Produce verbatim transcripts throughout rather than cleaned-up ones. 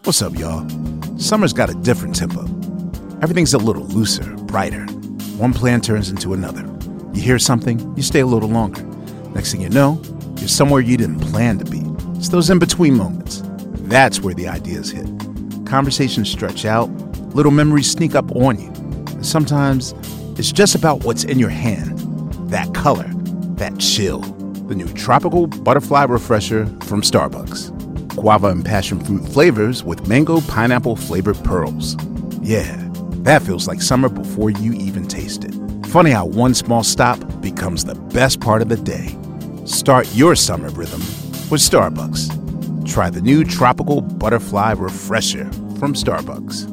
What's up, y'all? Summer's got a different tempo. Everything's a little looser, brighter. One plan turns into another. You hear something, you stay a little longer. Next thing you know, you're somewhere you didn't plan to be. It's those in-between moments. That's where the ideas hit. Conversations stretch out, little memories sneak up on you. And sometimes it's just about what's in your hand. That color, that chill. The new Tropical Butterfly Refresher from Starbucks. Guava and passion fruit flavors with mango pineapple flavored pearls. Yeah, that feels like summer before you even taste it. Funny how one small stop becomes the best part of the day. Start your summer rhythm with Starbucks. Try the new Tropical Butterfly Refresher from Starbucks.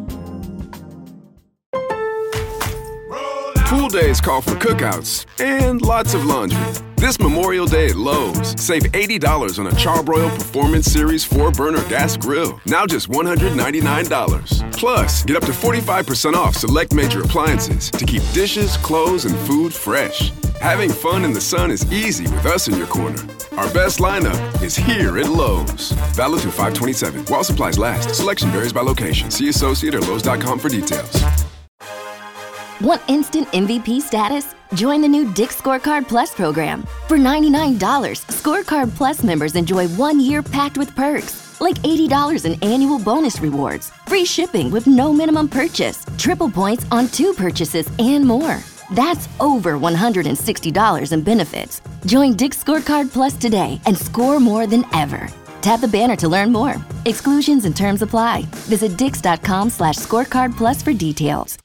Pool days call for cookouts and lots of laundry. This Memorial Day at Lowe's, save eighty dollars on a Charbroil Performance Series four burner gas grill. Now just one hundred ninety-nine dollars. Plus, get up to forty-five percent off select major appliances to keep dishes, clothes, and food fresh. Having fun in the sun is easy with us in your corner. Our best lineup is here at Lowe's. Valid through five twenty-seven. While supplies last. Selection varies by location. See associate or lowes dot com for details. Want instant M V P status? Join the new Dick's Scorecard Plus program. For ninety-nine dollars, Scorecard Plus members enjoy one year packed with perks, like eighty dollars in annual bonus rewards, free shipping with no minimum purchase, triple points on two purchases, and more. That's over one hundred sixty dollars in benefits. Join Dick's Scorecard Plus today and score more than ever. Tap the banner to learn more. Exclusions and terms apply. Visit dix.com slash scorecard plus for details.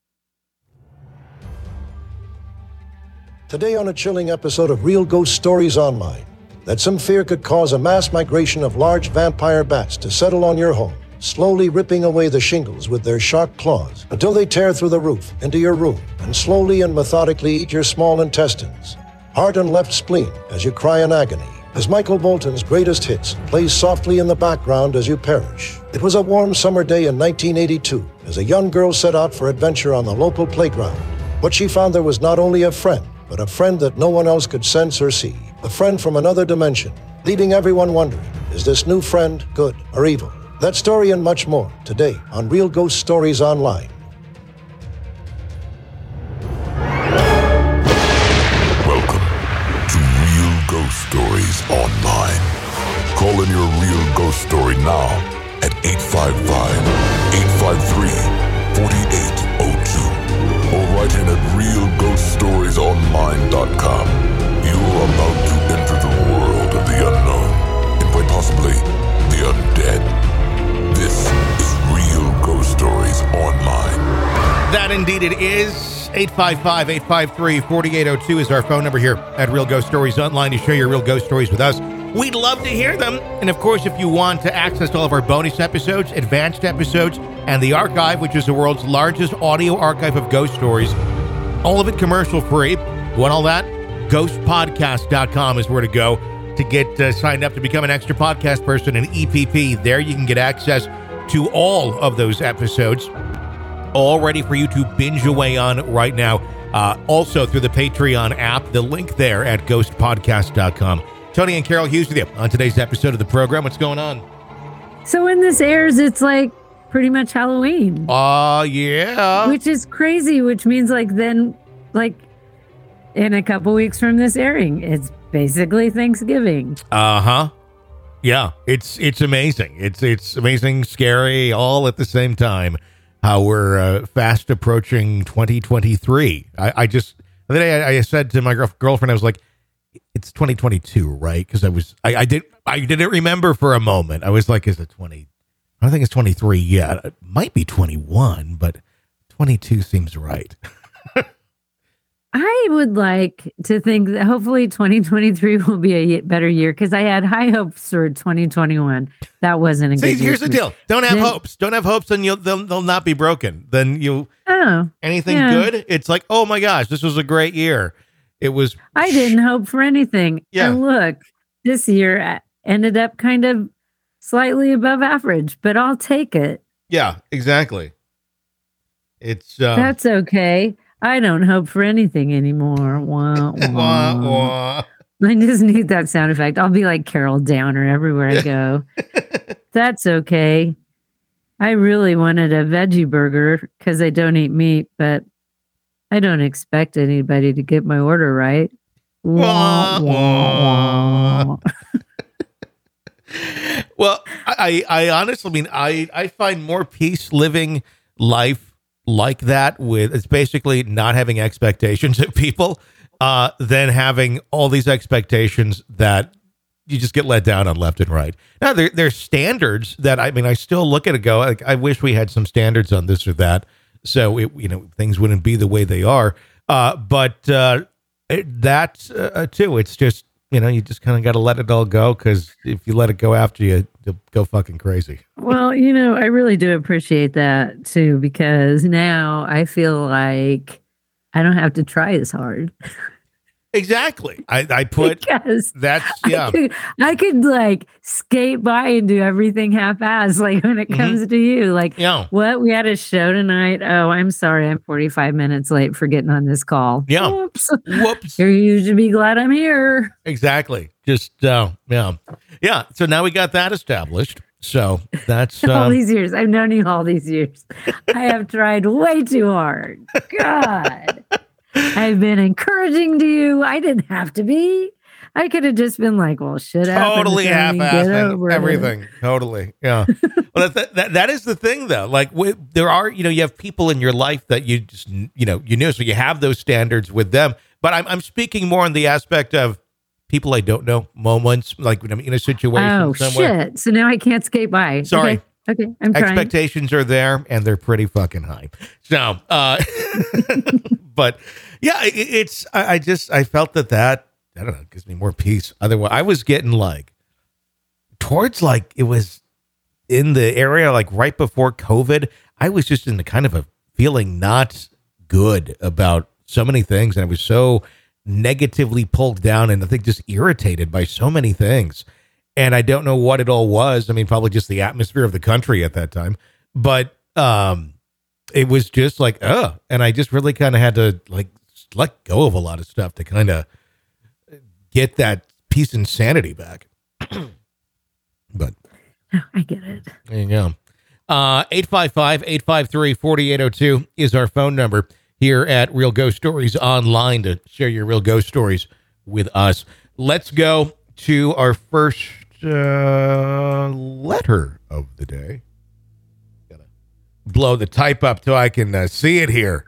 Today on a chilling episode of Real Ghost Stories Online, that some fear could cause a mass migration of large vampire bats to settle on your home, slowly ripping away the shingles with their sharp claws until they tear through the roof into your room and slowly and methodically eat your small intestines, heart and left spleen as you cry in agony, as Michael Bolton's greatest hits plays softly in the background as you perish. It was a warm summer day in nineteen eighty-two as a young girl set out for adventure on the local playground. What she found there was not only a friend, but a friend that no one else could sense or see. A friend from another dimension, leaving everyone wondering, is this new friend good or evil? That story and much more today on Real Ghost Stories Online. Welcome to Real Ghost Stories Online. Call in your real ghost story now at eight five five, eight five three, four eight zero two. Or write in at real ghost stories online dot com. You are about to enter the world of the unknown and quite possibly the undead. This is Real Ghost Stories Online. That indeed it is. eight five five, eight five three, four eight zero two is our phone number here at Real Ghost Stories Online to share your real ghost stories with us. We'd love to hear them. And of course, if you want to access all of our bonus episodes, advanced episodes, and the archive, which is the world's largest audio archive of ghost stories, all of it commercial free. Want all that? ghost podcast dot com is where to go to get uh, signed up to become an extra podcast person in E P P. There you can get access to all of those episodes, all ready for you to binge away on right now. Uh, also through the Patreon app, the link there at ghost podcast dot com. Tony and Carol Hughes with you on today's episode of the program. What's going on? So when this airs, it's like pretty much Halloween. Oh, uh, yeah. Which is crazy, which means like then, like in a couple weeks from this airing, it's basically Thanksgiving. Uh-huh. Yeah, it's it's amazing. It's it's amazing, scary, all at the same time, how we're uh, fast approaching twenty twenty-three. I, I just, the other day I, I said to my girl, girlfriend, I was like, it's twenty twenty-two, right? Because I was, I, I did, I didn't remember for a moment. I was like, is it twenty? I don't think it's twenty-three yet. It might be twenty-one, but twenty-two seems right. I would like to think that hopefully twenty twenty-three will be a better year because I had high hopes for twenty twenty-one. That wasn't a See, good year. Here's the deal. Don't have then, hopes. Don't have hopes and you'll, they'll, they'll not be broken. Then you, oh, anything yeah. good, it's like, oh my gosh, this was a great year. It was. I didn't hope for anything. Yeah. And look, this year ended up kind of slightly above average, but I'll take it. Yeah, exactly. It's um, That's okay. I don't hope for anything anymore. Wah, wah. wah, wah. I just need that sound effect. I'll be like Carol Downer everywhere I go. That's okay. I really wanted a veggie burger because I don't eat meat, but I don't expect anybody to get my order right. Wah, wah, wah. Well, I, I honestly mean, I, I find more peace living life like that with, it's basically not having expectations of people, uh, than having all these expectations that you just get let down on left and right. Now there, there's standards that, I mean, I still look at it, go, like, I wish we had some standards on this or that. So it, you know, things wouldn't be the way they are. Uh, but, uh, it, that, uh, too, it's just, you know, you just kind of got to let it all go, because if you let it go after you, you'll go fucking crazy. Well, you know, I really do appreciate that too, because now I feel like I don't have to try as hard. Exactly. I, I put because that's yeah. I could, I could like skate by and do everything half-assed. Like when it comes mm-hmm. to you, like yeah. what we had a show tonight. Oh, I'm sorry, I'm forty-five minutes late for getting on this call. Yeah. Whoops. Whoops. You should be glad I'm here. Exactly. Just uh, yeah, yeah. So now we got that established. So that's all um, these years. I've known you all these years. I have tried way too hard. God. I've been encouraging to you. I didn't have to be. I could have just been like, well, shit totally half-assed everything. It. Totally. Yeah. Well, that, that, that is the thing, though. Like, we, there are, you know, you have people in your life that you just, you know, you know, so you have those standards with them. But I'm, I'm speaking more on the aspect of people I don't know, moments, like when I'm in a situation. Oh, somewhere. Shit. So now I can't skate by. Sorry. Okay. Okay, I'm trying. Expectations are there, and they're pretty fucking high. So, uh, but yeah, it, it's, I, I just, I felt that that, I don't know, gives me more peace. Otherwise, I was getting like, towards like, it was in the area, like right before COVID, I was just in the kind of a feeling not good about so many things. And I was so negatively pulled down and I think just irritated by so many things. And I don't know what it all was. I mean, probably just the atmosphere of the country at that time. But um, it was just like, oh, and I just really kind of had to like let go of a lot of stuff to kind of get that peace and sanity back. But I get it. There you go. Uh, eight five five, eight five three, four eight zero two is our phone number here at Real Ghost Stories Online to share your real ghost stories with us. Let's go to our first uh, letter of the day. Gotta blow the type up so I can uh, see it here.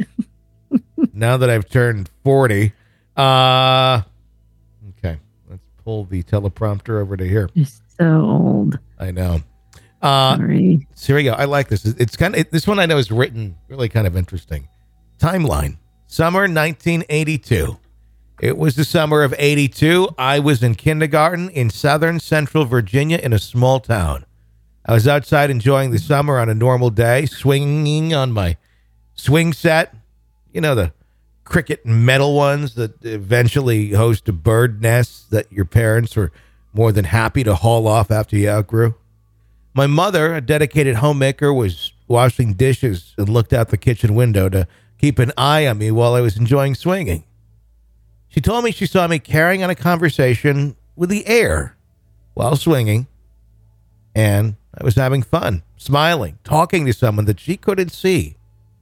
Now that I've turned forty. Uh, okay, let's pull the teleprompter over to here. You're so old. I know. Uh, Sorry. So here we go. I like this. It's kind of it, this one I know is written really kind of interesting. Timeline: summer nineteen eighty-two. It was the summer of eighty-two. I was in kindergarten in southern central Virginia in a small town. I was outside enjoying the summer on a normal day, swinging on my swing set. You know, the cricket metal ones that eventually host a bird nest that your parents were more than happy to haul off after you outgrew. My mother, a dedicated homemaker, was washing dishes and looked out the kitchen window to keep an eye on me while I was enjoying swinging. She told me she saw me carrying on a conversation with the air while swinging, and I was having fun, smiling, talking to someone that she couldn't see.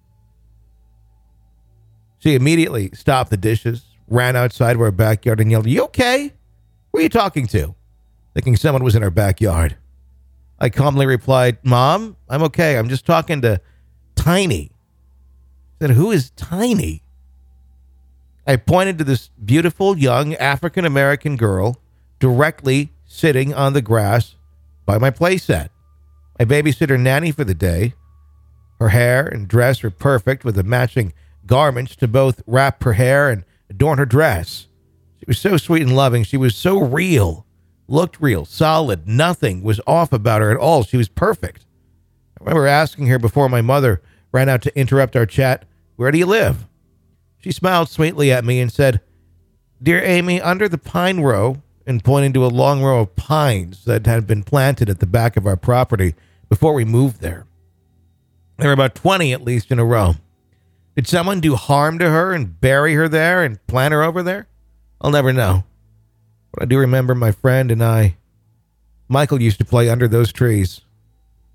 She immediately stopped the dishes, ran outside of our backyard and yelled, "You okay? Who are you talking to?" Thinking someone was in our backyard. I calmly replied, "Mom, I'm okay. I'm just talking to Tiny." She said, "Who is Tiny?" I pointed to this beautiful young African-American girl directly sitting on the grass by my playset. My babysitter nanny for the day. Her hair and dress were perfect with the matching garments to both wrap her hair and adorn her dress. She was so sweet and loving. She was so real. Looked real, solid. Nothing was off about her at all. She was perfect. I remember asking her before my mother ran out to interrupt our chat, "Where do you live?" She smiled sweetly at me and said, "Dear Amy, under the pine row," and pointing to a long row of pines that had been planted at the back of our property before we moved there. There were about twenty at least in a row. Did someone do harm to her and bury her there and plant her over there? I'll never know. But I do remember my friend and I, Michael, used to play under those trees.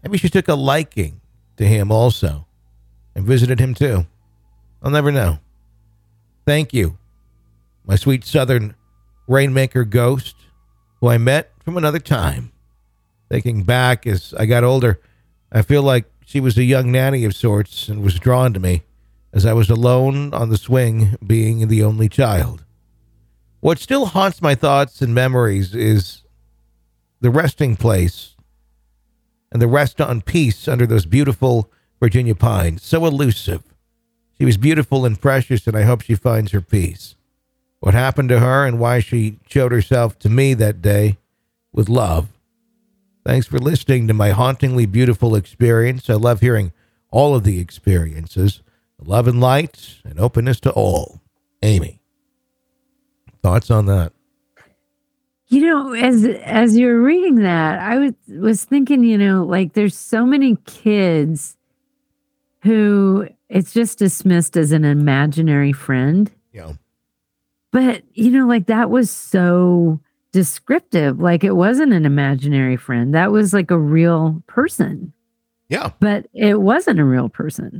Maybe she took a liking to him also and visited him too. I'll never know. Thank you, my sweet southern rainmaker ghost, who I met from another time. Thinking back as I got older, I feel like she was a young nanny of sorts and was drawn to me as I was alone on the swing, being the only child. What still haunts my thoughts and memories is the resting place and the rest on peace under those beautiful Virginia pines, so elusive. She was beautiful and precious, and I hope she finds her peace. What happened to her and why she showed herself to me that day with love. Thanks for listening to my hauntingly beautiful experience. I love hearing all of the experiences. Love and light and openness to all. Amy, thoughts on that? You know, as as you're reading that, I was was thinking, you know, like there's so many kids who it's just dismissed as an imaginary friend. Yeah. But, you know, like that was so descriptive. Like it wasn't an imaginary friend. That was like a real person. Yeah. But it wasn't a real person.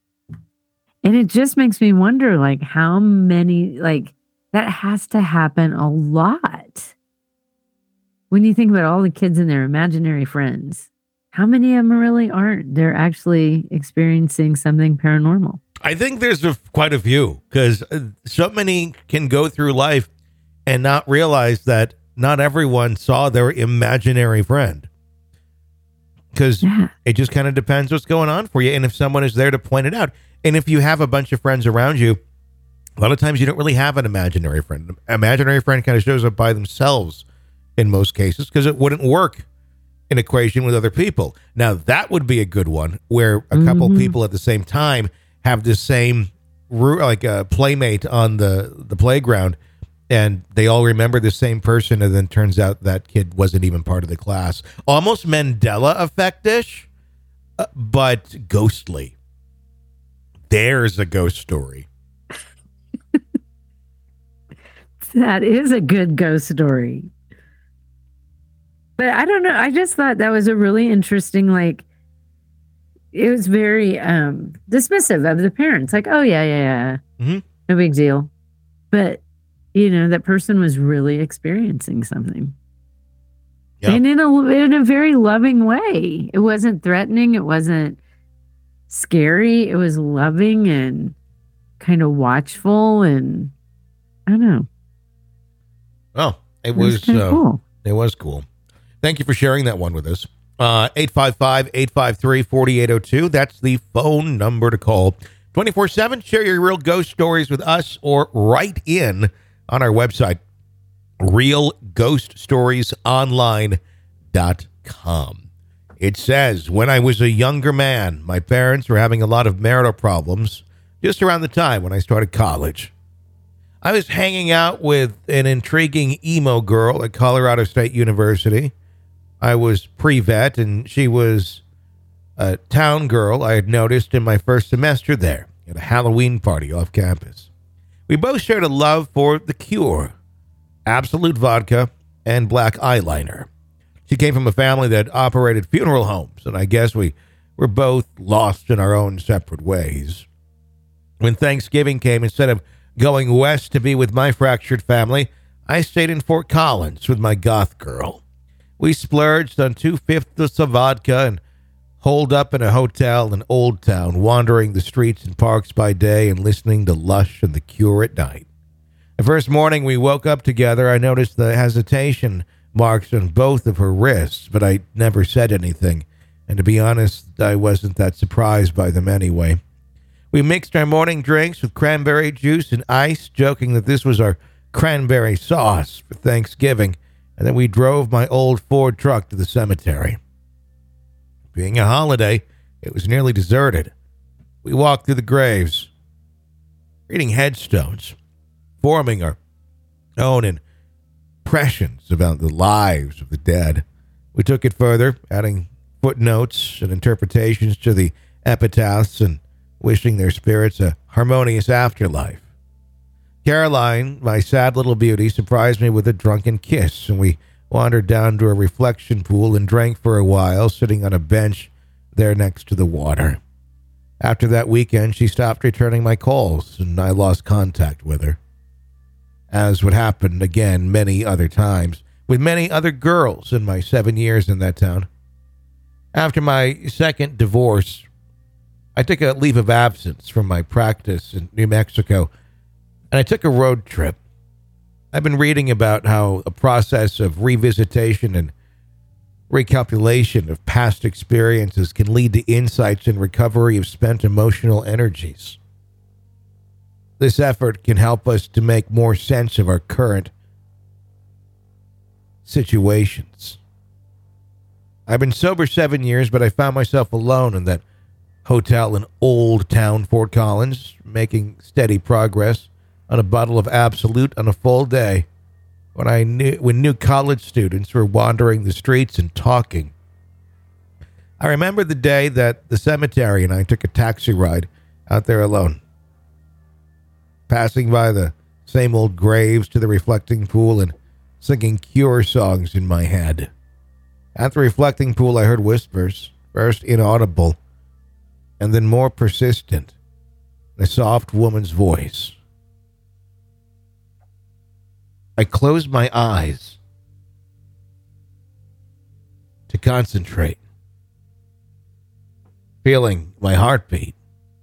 And it just makes me wonder, like, how many, like, that has to happen a lot. When you think about all the kids and their imaginary friends, how many of them really aren't? They're actually experiencing something paranormal. I think there's a, quite a few, because so many can go through life and not realize that not everyone saw their imaginary friend. Because yeah. It just kind of depends what's going on for you. And if someone is there to point it out. And if you have a bunch of friends around you, a lot of times you don't really have an imaginary friend. An imaginary friend kind of shows up by themselves in most cases because it wouldn't work in equation with other people. Now, that would be a good one where a mm-hmm. couple people at the same time have the same, like a playmate on the, the playground, and they all remember the same person, and then turns out that kid wasn't even part of the class. Almost Mandela effect-ish, uh, but ghostly. There's a ghost story. That is a good ghost story. But I don't know. I just thought that was a really interesting, like, it was very um, dismissive of the parents. Like, oh, yeah, yeah, yeah. Mm-hmm. No big deal. But, you know, that person was really experiencing something. Yeah. And in a, in a very loving way. It wasn't threatening. It wasn't scary. It was loving and kind of watchful, and I don't know. Oh, it, it was, was uh, cool. It was cool. Thank you for sharing that one with us. Uh, eight five five, eight five three, four eight zero two. That's the phone number to call. twenty-four seven. Share your real ghost stories with us or write in on our website, real ghost stories online dot com. It says, when I was a younger man, my parents were having a lot of marital problems just around the time when I started college. I was hanging out with an intriguing emo girl at Colorado State University. I was pre-vet, and she was a town girl I had noticed in my first semester there at a Halloween party off campus. We both shared a love for The Cure, Absolute Vodka, and black eyeliner. She came from a family that operated funeral homes, and I guess we were both lost in our own separate ways. When Thanksgiving came, instead of going west to be with my fractured family, I stayed in Fort Collins with my goth girl. We splurged on two-fifths of vodka and holed up in a hotel in Old Town, wandering the streets and parks by day and listening to Lush and The Cure at night. The first morning we woke up together, I noticed the hesitation marks on both of her wrists, but I never said anything, and to be honest, I wasn't that surprised by them anyway. We mixed our morning drinks with cranberry juice and ice, joking that this was our cranberry sauce for Thanksgiving, and then we drove my old Ford truck to the cemetery. Being a holiday, it was nearly deserted. We walked through the graves, reading headstones, forming our own impressions about the lives of the dead. We took it further, adding footnotes and interpretations to the epitaphs and wishing their spirits a harmonious afterlife. Caroline, my sad little beauty, surprised me with a drunken kiss, and we wandered down to a reflection pool and drank for a while, sitting on a bench there next to the water. After that weekend, she stopped returning my calls, and I lost contact with her. As would happen again many other times, with many other girls in my seven years in that town. After my second divorce, I took a leave of absence from my practice in New Mexico, and I took a road trip. I've been reading about how a process of revisitation and recalculation of past experiences can lead to insights and recovery of spent emotional energies. This effort can help us to make more sense of our current situations. I've been sober seven years, but I found myself alone in that hotel in Old Town Fort Collins, making steady progress on a bottle of Absolute on a full day. When I knew when new college students were wandering the streets and talking. I remember the day that the cemetery and I took a taxi ride out there alone, passing by the same old graves to the reflecting pool and singing Cure songs in my head. At the reflecting pool, I heard whispers, first inaudible, and then more persistent, a soft woman's voice. I closed my eyes to concentrate, feeling my heartbeat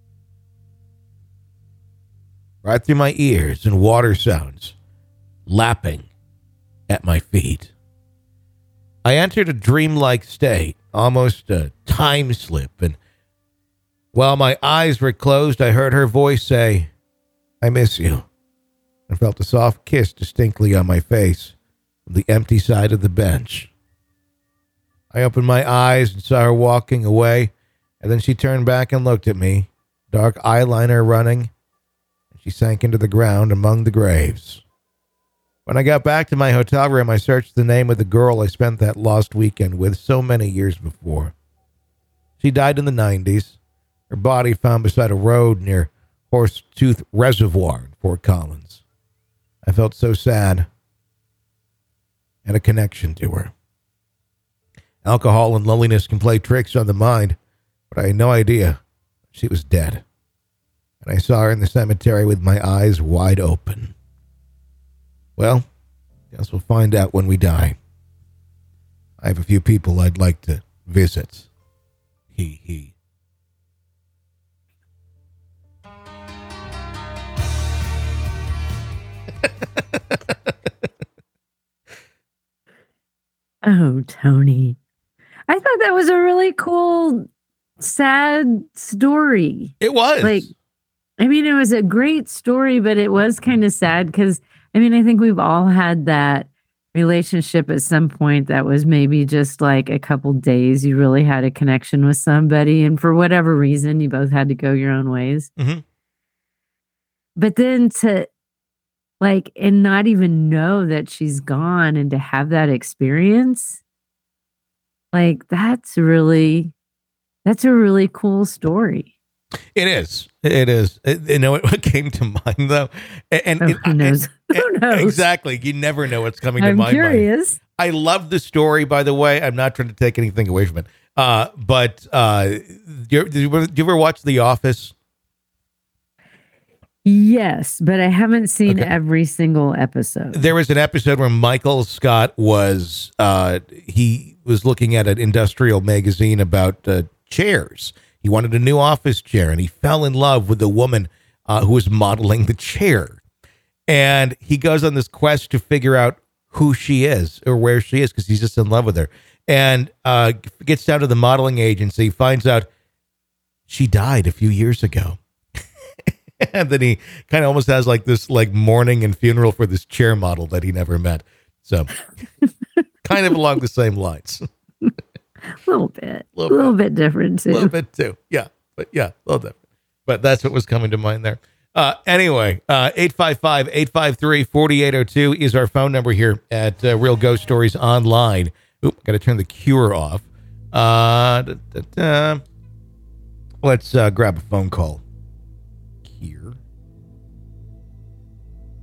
right through my ears and water sounds lapping at my feet. I entered a dreamlike state, almost a time slip, and while my eyes were closed, I heard her voice say, "I miss you," and felt a soft kiss distinctly on my face from the empty side of the bench. I opened my eyes and saw her walking away, and then she turned back and looked at me, dark eyeliner running, and she sank into the ground among the graves. When I got back to my hotel room, I searched the name of the girl I spent that lost weekend with so many years before. She died in the nineties, her body found beside a road near Horsetooth Reservoir in Fort Collins. I felt so sad and a connection to her. Alcohol and loneliness can play tricks on the mind, but I had no idea she was dead. And I saw her in the cemetery with my eyes wide open. Well, guess we'll find out when we die. I have a few people I'd like to visit. He, he. Oh, Tony. I thought that was a really cool, sad story. It was. Like, I mean, it was a great story, but it was kind of sad because, I mean, I think we've all had that relationship at some point that was maybe just like a couple days. You really had a connection with somebody, and for whatever reason, you both had to go your own ways. Mm-hmm. But then to, like, and not even know that she's gone and to have that experience, like, that's really, that's a really cool story. It is. It is. It, you know what came to mind, though? And, and Oh, it- who knows? and- Who knows? Exactly. You never know what's coming to I'm my mind. curious. I love the story, by the way. I'm not trying to take anything away from it. Uh, but uh, do you, do you ever- do you ever watch The Office? Yes, but I haven't seen Okay. every single episode. There was an episode where Michael Scott was uh, he was looking at an industrial magazine about uh, chairs. He wanted a new office chair, and he fell in love with the woman uh, who was modeling the chair. And he goes on this quest to figure out who she is or where she is because he's just in love with her. And uh, gets down to the modeling agency, finds out she died a few years ago. And then he kind of almost has like this like mourning and funeral for this chair model that he never met. So kind of along the same lines. A little bit. A Little little, bit. different, A too. little bit too. Yeah. But yeah, a little different. But that's what was coming to mind there. Uh, anyway, uh, eight five five, eight five three, four eight zero two is our phone number here at uh, Real Ghost Stories Online. Oop, got to turn the Cure off. Uh, da, da, da. Let's uh, grab a phone call here.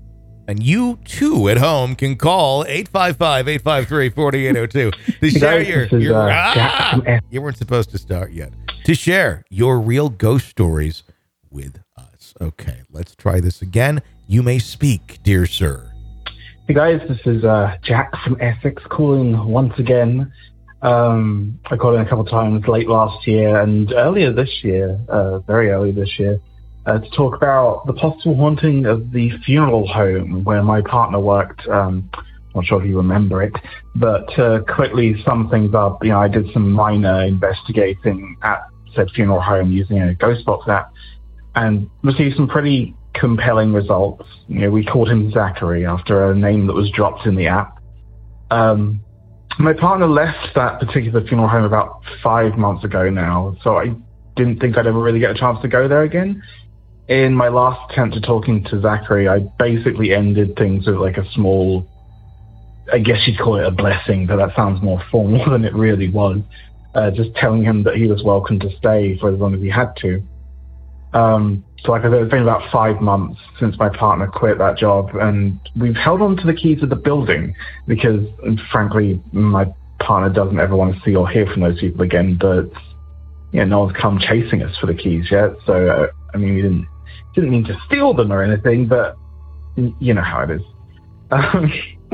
And you, too, at home, can call eight five five, eight five three, four eight zero two to share guys, your... this is, your uh, ah! Jack from F- You weren't supposed to start yet. To share your real ghost stories with us. Okay, let's try this again. You may speak, dear sir. Hey guys, this is uh, Jack from Essex calling once again. Um, I called in a couple of times late last year and earlier this year, uh, very early this year, uh, to talk about the possible haunting of the funeral home where my partner worked. Um, not sure if you remember it, but to quickly sum things up, you know, I did some minor investigating at said funeral home using a Ghostbox app and received some pretty compelling results. You know, we called him Zachary after a name that was dropped in the app. Um, my partner left that particular funeral home about five months ago now, so I didn't think I'd ever really get a chance to go there again. In my last attempt at talking to Zachary, I basically ended things with like a small, I guess you'd call it a blessing, but that sounds more formal than it really was. Uh, just telling him that he was welcome to stay for as long as he had to. Um, so like I said, it's been about five months since my partner quit that job, and we've held on to the keys of the building because, frankly, my partner doesn't ever want to see or hear from those people again, but you know, no one's come chasing us for the keys yet. So, uh, I mean, we didn't didn't mean to steal them or anything, but you know how it is. Um,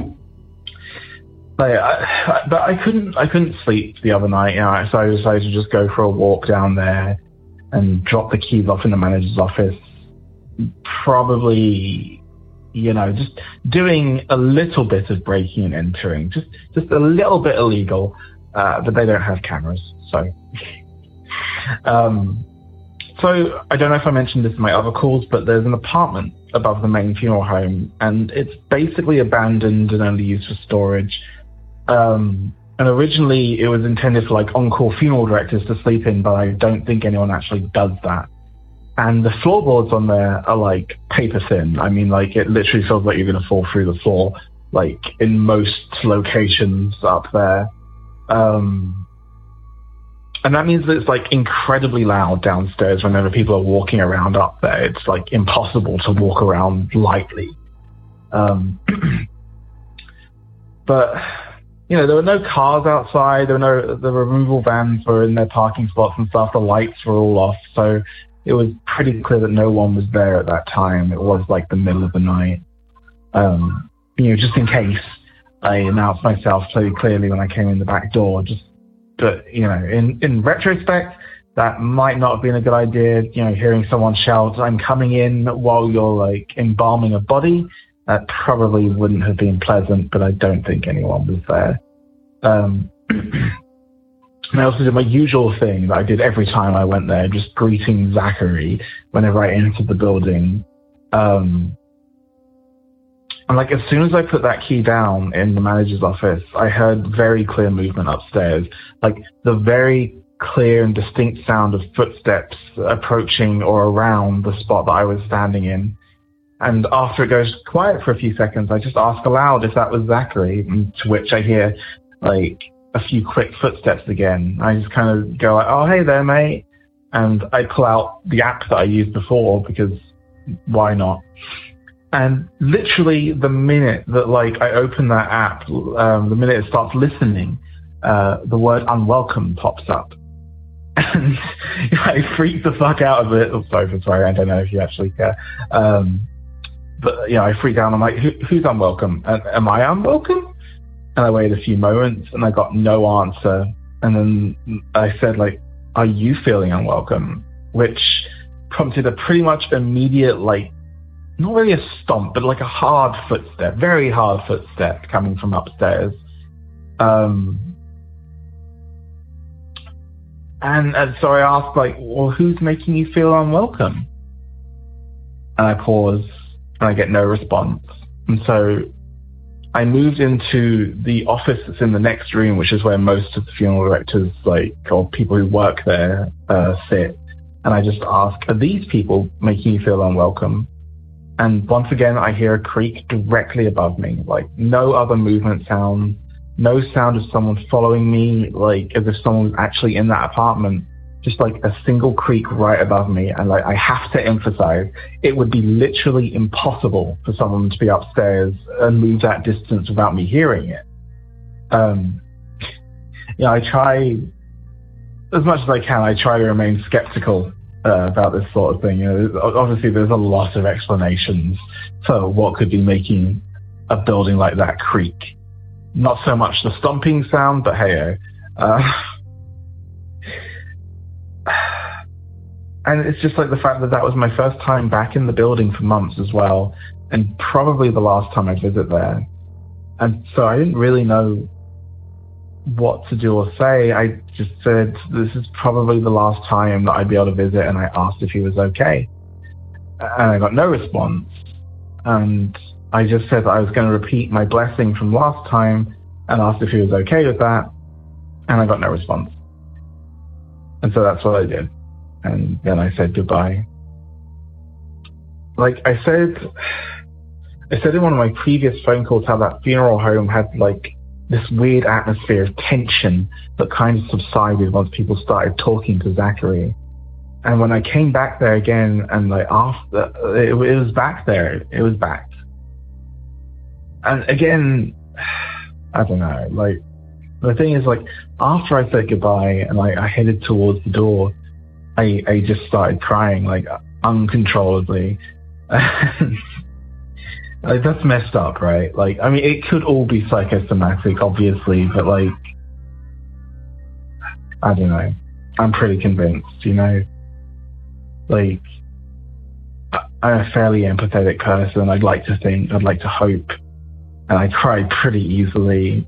Like, I, but I couldn't, I couldn't sleep the other night, you know, so I decided to just go for a walk down there and drop the keys off in the manager's office. Probably, you know, just doing a little bit of breaking and entering, just, just a little bit illegal, uh, but they don't have cameras, so. um, so I don't know if I mentioned this in my other calls, but there's an apartment above the main funeral home, and it's basically abandoned and only used for storage. Um, and originally it was intended for like on-call funeral directors to sleep in, but I don't think anyone actually does that. And the floorboards on there are like paper thin. I mean, like it literally feels like you're going to fall through the floor, like in most locations up there. Um, and that means that it's like incredibly loud downstairs whenever people are walking around up there. It's like impossible to walk around lightly. Um, but you know, there were no cars outside. There were no, the removal vans were in their parking spots and stuff. The lights were all off. So it was pretty clear that no one was there at that time. It was like the middle of the night. Um, you know, just in case I announced myself so clearly when I came in the back door. Just, but, you know, in, in retrospect, that might not have been a good idea. You know, hearing someone shout, "I'm coming in," while you're like embalming a body. That probably wouldn't have been pleasant, but I don't think anyone was there. Um, and I also did my usual thing that I did every time I went there, just greeting Zachary whenever I entered the building. Um, and like as soon as I put that key down in the manager's office, I heard very clear movement upstairs, like the very clear and distinct sound of footsteps approaching or around the spot that I was standing in. And after it goes quiet for a few seconds, I just ask aloud if that was Zachary, to which I hear like a few quick footsteps again. I just kind of go like, "Oh, hey there, mate." And I pull out the app that I used before because why not? And literally the minute that like I open that app, um, the minute it starts listening, uh, the word "unwelcome" pops up. And I freaked the fuck out of it. Oh, sorry for sorry, I don't know if you actually care. Um, But, you know, I freaked out. I'm like, Who, who's unwelcome? Uh, am I unwelcome? And I waited a few moments and I got no answer. And then I said, like, "Are you feeling unwelcome?" Which prompted a pretty much immediate, like, not really a stomp, but like a hard footstep, very hard footstep coming from upstairs. Um, and, and so I asked, like, "Well, who's making you feel unwelcome?" And I pause. And I get no response. And so I moved into the office that's in the next room, which is where most of the funeral directors, like, or people who work there, uh, sit. And I just ask, "Are these people making you feel unwelcome?" And once again, I hear a creak directly above me, like no other movement sound, no sound of someone following me, like as if someone was actually in that apartment. just like a single creak right above me. And like, I have to emphasize, it would be literally impossible for someone to be upstairs and move that distance without me hearing it. Um, yeah, I try, as much as I can, I try to remain skeptical uh, about this sort of thing. You know, obviously there's a lot of explanations for what could be making a building like that creak. Not so much the stomping sound, but hey, uh, and it's just like the fact that that was my first time back in the building for months as well, and probably the last time I visit there. And so I didn't really know what to do or say. I just said, this is probably the last time that I'd be able to visit, and I asked if he was okay. And I got no response. And I just said that I was going to repeat my blessing from last time and asked if he was okay with that, and I got no response. And so that's what I did. And then I said goodbye. Like I said, I said in one of my previous phone calls how that funeral home had like this weird atmosphere of tension that kind of subsided once people started talking to Zachary. And when I came back there again, and like after, it, it was back there. It was back. And again, I don't know, like, the thing is, like, after I said goodbye and I, I headed towards the door, I, I just started crying, like, uncontrollably. Like, that's messed up, right? Like, I mean, it could all be psychosomatic, obviously, but, like, I don't know. I'm pretty convinced, you know? Like, I'm a fairly empathetic person. I'd like to think, I'd like to hope. And I cried pretty easily.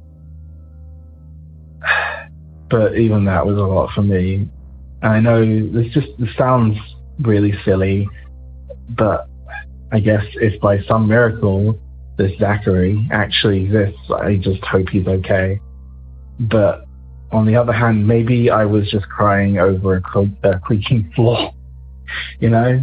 But even that was a lot for me. And I know this just this sounds really silly, but I guess if by some miracle this Zachary actually exists, I just hope he's okay. But on the other hand, maybe I was just crying over a, cre- a creaking floor, you know?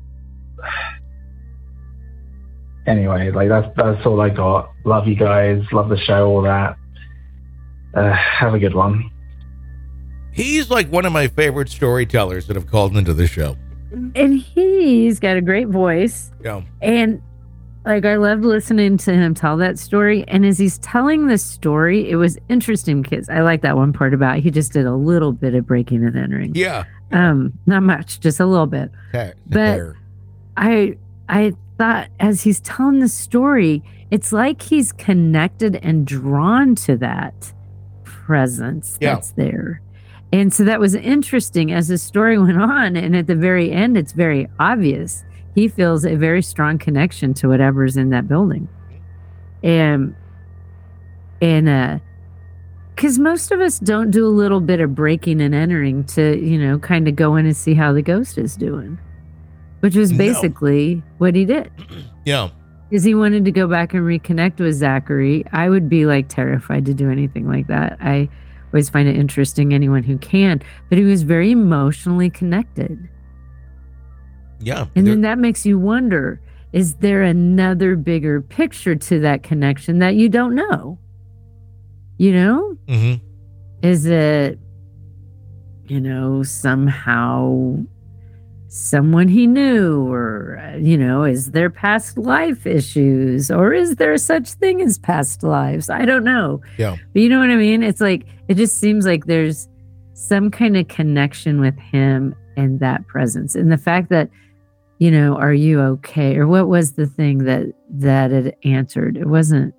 Anyway, like that's that's all I got. Love you guys. Love the show, all that. Uh, have a good one. He's like one of my favorite storytellers that have called into the show. And he's got a great voice. Yeah. And like I loved listening to him tell that story. And as he's telling this story, it was interesting because I like that one part about he just did a little bit of breaking and entering. Yeah. Um, not much, just a little bit. Okay. But There. I I thought as he's telling the story, it's like he's connected and drawn to that presence Yeah. that's there. And so that was interesting as the story went on. And at the very end, it's very obvious. He feels a very strong connection to whatever's in that building. And, and, uh, because most of us don't do a little bit of breaking and entering to, you know, kind of go in and see how the ghost is doing, which was No. basically what he did. Yeah. Because he wanted to go back and reconnect with Zachary. I would be like terrified to do anything like that. I always find it interesting, anyone who can, but he was very emotionally connected. Yeah. And There- then that makes you wonder, is there another bigger picture to that connection that you don't know? You know? Mhm. Is it, you know, somehow someone he knew, or, uh, you know, is there past life issues, or is there such thing as past lives? I don't know. Yeah. But you know what I mean? It's like, it just seems like there's some kind of connection with him and that presence. And the fact that, you know, are you okay? Or what was the thing that, that it answered? It wasn't,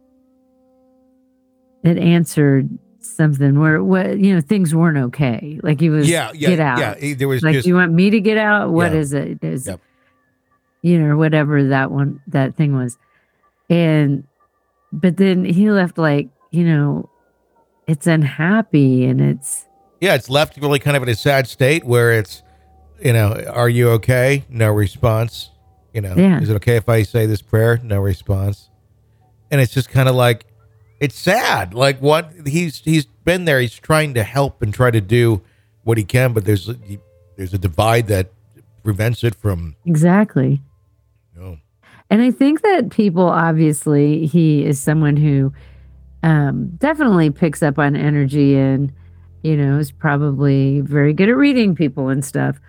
it answered something where, what, you know, things weren't okay. Like he was, Yeah. Yeah. get out. Yeah. He- There was Like, just, do you want me to get out? What Yeah. is it? Is, Yep. you know, whatever that one, that thing was. And, but then he left like, you know, it's unhappy and it's, yeah, it's left really kind of in a sad state where it's, you know, are you okay? No response. You know, Yeah. is it okay if I say this prayer? No response. And it's just kind of like, it's sad. Like what he's, he's been there. He's trying to help and try to do what he can, but there's, there's a divide that prevents it from, exactly. you know, And I think that people, obviously, he is someone who um, definitely picks up on energy and you know, is probably very good at reading people and stuff.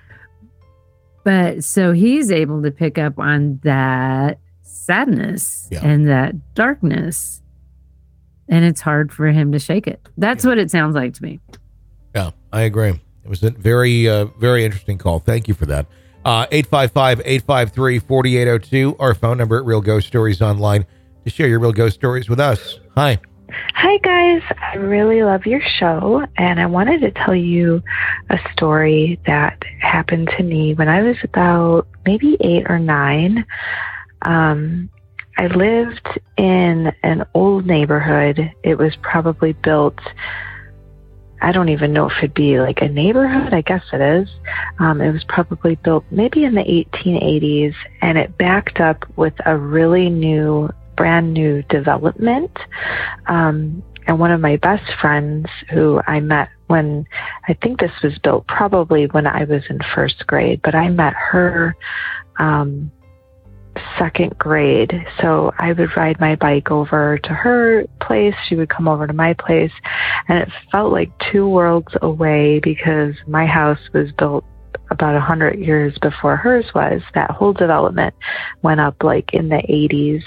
But so he's able to pick up on that sadness Yeah. and that darkness. And it's hard for him to shake it. That's Yeah. what it sounds like to me. Yeah, I agree. It was a very, uh, very interesting call. Thank you for that. Uh, eight five five, eight five three, four eight zero two, our phone number at Real Ghost Stories Online to share your real ghost stories with us. Hi. Hi, guys. I really love your show, and I wanted to tell you a story that happened to me when I was about maybe eight or nine. Um, I lived in an old neighborhood. It was probably built, I don't even know if it'd be like a neighborhood. I guess it is. Um, it was probably built maybe in the eighteen eighties, and it backed up with a really new brand new development. Um, and one of my best friends who I met when, I think this was built probably when I was in first grade, but I met her um, second grade. So I would ride my bike over to her place. She would come over to my place. And it felt like two worlds away because my house was built about a hundred years before hers was. That whole development went up like in the eighties.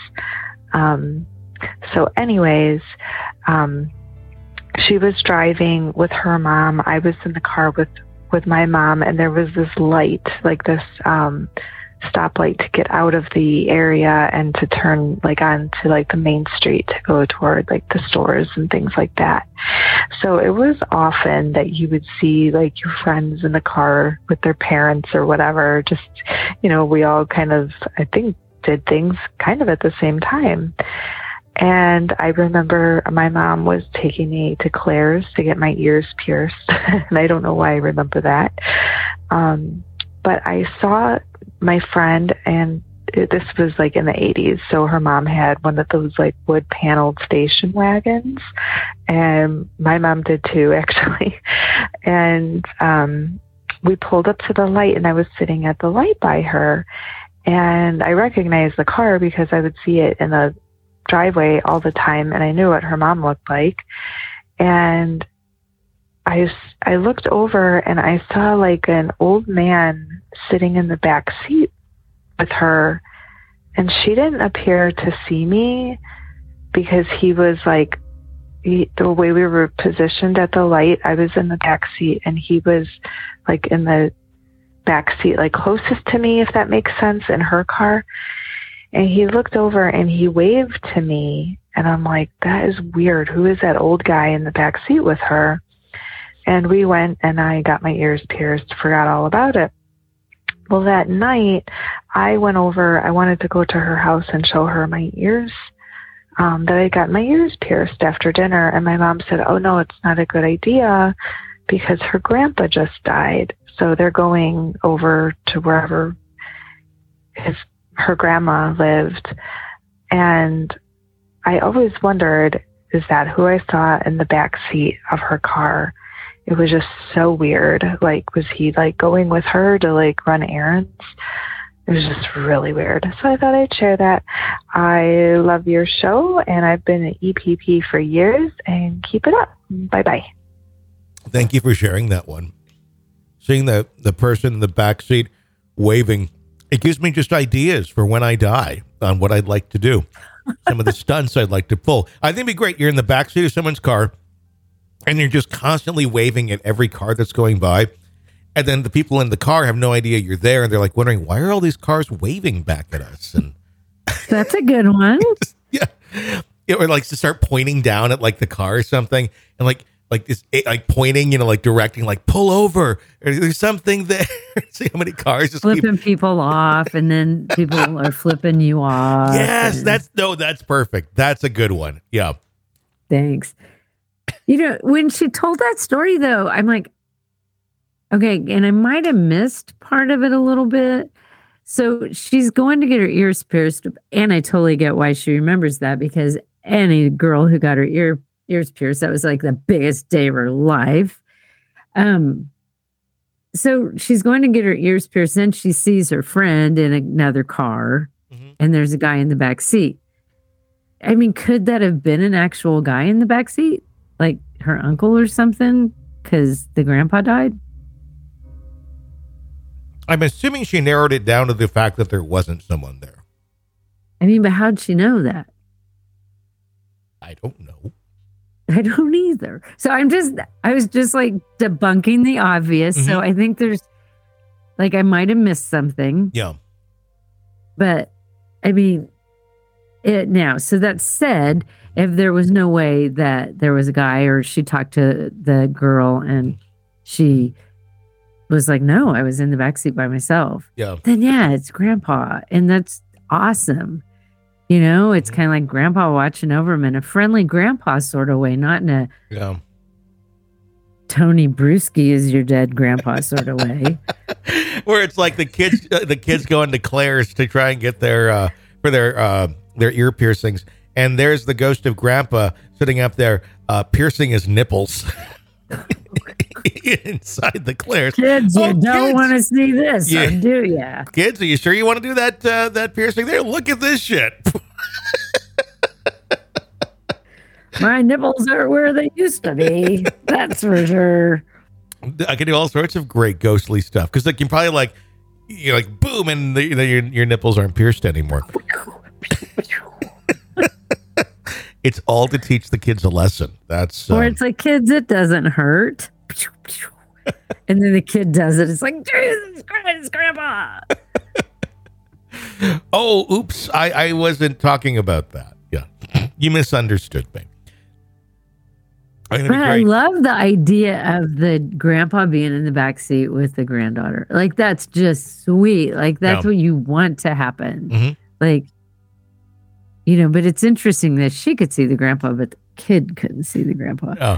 Um, so anyways, um, she was driving with her mom. I was in the car with, with my mom, and there was this light, like this, um, stoplight to get out of the area and to turn like onto like the main street to go toward like the stores and things like that. So it was often that you would see like your friends in the car with their parents or whatever. Just, you know, we all kind of, I think, did things kind of at the same time. And I remember my mom was taking me to Claire's to get my ears pierced. And I don't know why I remember that. Um, but I saw my friend, and it, this was like in the eighties. So her mom had one of those like wood paneled station wagons. And my mom did too, actually. And um, we pulled up to the light, and I was sitting at the light by her. And I recognized the car because I would see it in the driveway all the time, and I knew what her mom looked like. And I, I looked over, and I saw like an old man sitting in the back seat with her, and she didn't appear to see me because he was like, he, the way we were positioned at the light, I was in the back seat, and he was like in the back seat, like closest to me, if that makes sense, in her car. And he looked over and he waved to me, and I'm like, that is weird. Who is that old guy in the back seat with her? And we went, and I got my ears pierced, forgot all about it. Well, that night I went over, I wanted to go to her house and show her my ears, um, that I got my ears pierced after dinner. And my mom said, oh no, it's not a good idea because her grandpa just died. So they're going over to wherever his her grandma lived. And I always wondered, is that who I saw in the back seat of her car? It was just so weird. Like, was he like going with her to like run errands? It was just really weird. So I thought I'd share that. I love your show, and I've been an E P P for years, and keep it up. Bye-bye. Thank you for sharing that one. Seeing the, the person in the backseat waving, it gives me just ideas for when I die on what I'd like to do. Some of the stunts I'd like to pull. I think it'd be great. You're in the backseat of someone's car, and you're just constantly waving at every car that's going by. And then the people in the car have no idea you're there, and they're like wondering, why are all these cars waving back at us? And that's a good one. Yeah. Or like to start pointing down at like the car or something, and like like this like pointing, you know, like directing, like pull over, or there's something there. See how many cars just flipping keep... people off, and then people are flipping you off. Yes, and... that's no, that's perfect. That's a good one. Yeah. Thanks. You know, when she told that story though, I'm like, okay, and I might have missed part of it a little bit. So she's going to get her ears pierced, and I totally get why she remembers that, because any girl who got her ear ears pierced, that was like the biggest day of her life. Um, so she's going to get her ears pierced, then she sees her friend in another car, mm-hmm. and there's a guy in the back seat. I mean, could that have been an actual guy in the back seat, like her uncle or something? because the grandpa died? I'm assuming she narrowed it down to the fact that there wasn't someone there. I mean, but how'd she know that? I don't know. I don't either. So I'm just, I was just like debunking the obvious. Mm-hmm. So I think there's, like, I might have missed something. Yeah. But I mean, it now. So that said, if there was no way that there was a guy or she talked to the girl and she was like, no, I was in the backseat by myself. Yeah. Then yeah, it's grandpa. And that's awesome. You know, it's kind of like grandpa watching over him in a friendly grandpa sort of way, not in a yeah. Tony Bruschi is your dead grandpa sort of way. Where it's like the kids, uh, the kids going to Claire's to try and get their, uh, for their, uh, their ear piercings. And there's the ghost of grandpa sitting up there, uh, piercing his nipples inside the Claire's. Kids, oh, you don't want to see this, yeah. or do ya? Kids, are you sure you want to do that, uh, that piercing there? Look at this shit. My nipples are where they used to be. That's for sure. I can do all sorts of great ghostly stuff because like you probably like you're like boom, and the, you know, your your nipples aren't pierced anymore. It's all to teach the kids a lesson. That's um, or it's like, kids, it doesn't hurt. And then the kid does it. It's like, Jesus Christ, Grandpa. Oh, oops! I I wasn't talking about that. Yeah, you misunderstood me. But I love the idea of the grandpa being in the backseat with the granddaughter. Like, that's just sweet. Like, that's yeah. what you want to happen. Mm-hmm. Like, you know, but it's interesting that she could see the grandpa, but the kid couldn't see the grandpa. Oh.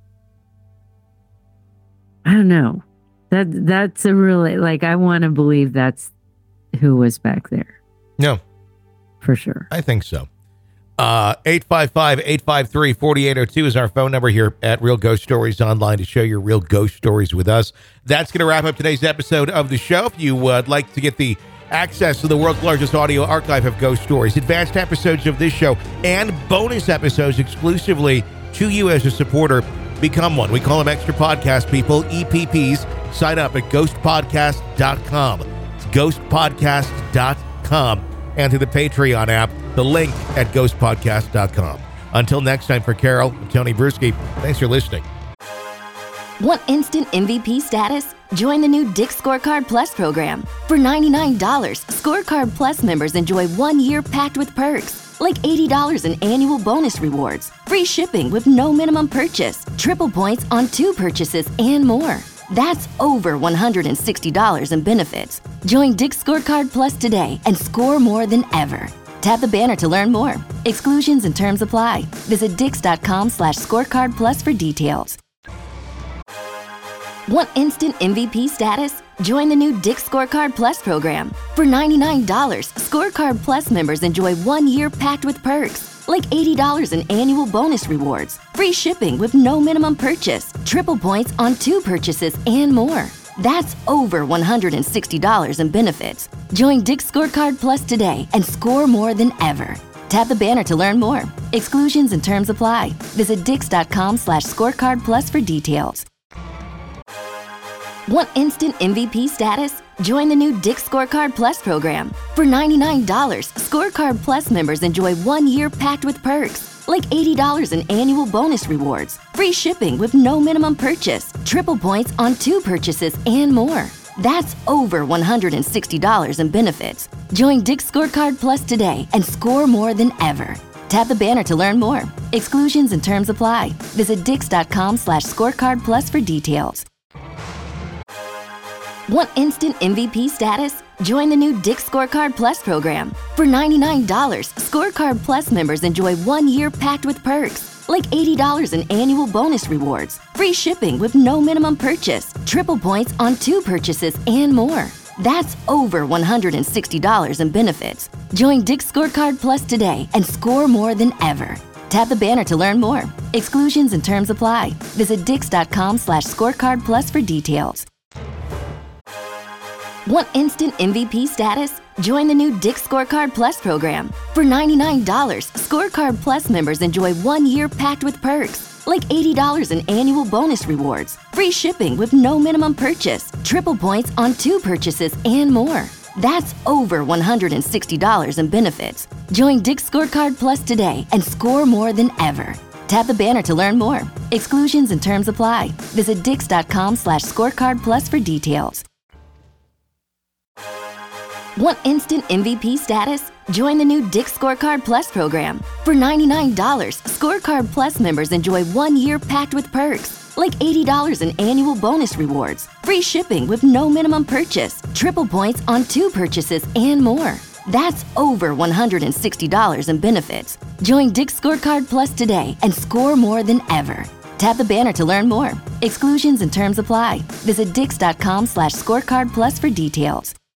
I don't know. That That's a really, like, I want to believe that's who was back there. No. For sure. I think so. Uh, eight five five, eight five three, four eight zero two is our phone number here at Real Ghost Stories Online to share your real ghost stories with us. That's going to wrap up today's episode of the show. If you would like to get the access to the world's largest audio archive of ghost stories, advanced episodes of this show, and bonus episodes exclusively to you as a supporter, become one. We call them extra podcast people, E P Ps. Sign up at ghost podcast dot com. It's ghost podcast dot com. And to the Patreon app, the link at ghost podcast dot com. Until next time, for Carol and Tony Bruschi, thanks for listening. Want instant M V P status? Join the new Dick Scorecard Plus program. For ninety-nine dollars, Scorecard Plus members enjoy one year packed with perks, like eighty dollars in annual bonus rewards, free shipping with no minimum purchase, triple points on two purchases, and more. That's over one hundred sixty dollars in benefits. Join Dick Scorecard Plus today and score more than ever. Tap the banner to learn more. Exclusions and terms apply. Visit dix.com slash scorecard plus for details. Want instant M V P status? Join the new Dick Scorecard Plus program. For ninety-nine dollars, Scorecard Plus members enjoy one year packed with perks, like eighty dollars in annual bonus rewards, free shipping with no minimum purchase, triple points on two purchases, and more. That's over one hundred sixty dollars in benefits. Join Dick Scorecard Plus today and score more than ever. Tap the banner to learn more. Exclusions and terms apply. Visit dix.com slash scorecard plus for details. Want instant M V P status? Join the new Dick Scorecard Plus program. For ninety-nine dollars, Scorecard Plus members enjoy one year packed with perks, like eighty dollars in annual bonus rewards, free shipping with no minimum purchase, triple points on two purchases, and more. That's over one hundred sixty dollars in benefits. Join Dick Scorecard Plus today and score more than ever. Tap the banner to learn more. Exclusions and terms apply. Visit dix.com slash scorecard plus for details. Want instant M V P status? Join the new Dick Scorecard Plus program. For ninety-nine dollars, Scorecard Plus members enjoy one year packed with perks, like eighty dollars in annual bonus rewards, free shipping with no minimum purchase, triple points on two purchases, and more. That's over one hundred sixty dollars in benefits. Join Dick Scorecard Plus today and score more than ever. Tap the banner to learn more. Exclusions and terms apply. Visit dix.com slash scorecard plus for details. Want instant M V P status? Join the new Dick Scorecard Plus program. For ninety-nine dollars, Scorecard Plus members enjoy one year packed with perks, like eighty dollars in annual bonus rewards, free shipping with no minimum purchase, triple points on two purchases, and more. That's over one hundred sixty dollars in benefits. Join Dick's Scorecard Plus today and score more than ever. Tap the banner to learn more. Exclusions and terms apply. Visit dix.com slash scorecard plus for details. Want instant M V P status? Join the new Dick's Scorecard Plus program. For ninety-nine dollars, Scorecard Plus members enjoy one year packed with perks, like eighty dollars in annual bonus rewards, free shipping with no minimum purchase, triple points on two purchases, and more. That's over one hundred sixty dollars in benefits. Join Dick's Scorecard Plus today and score more than ever. Tap the banner to learn more. Exclusions and terms apply. Visit dix.com slash scorecard plus for details.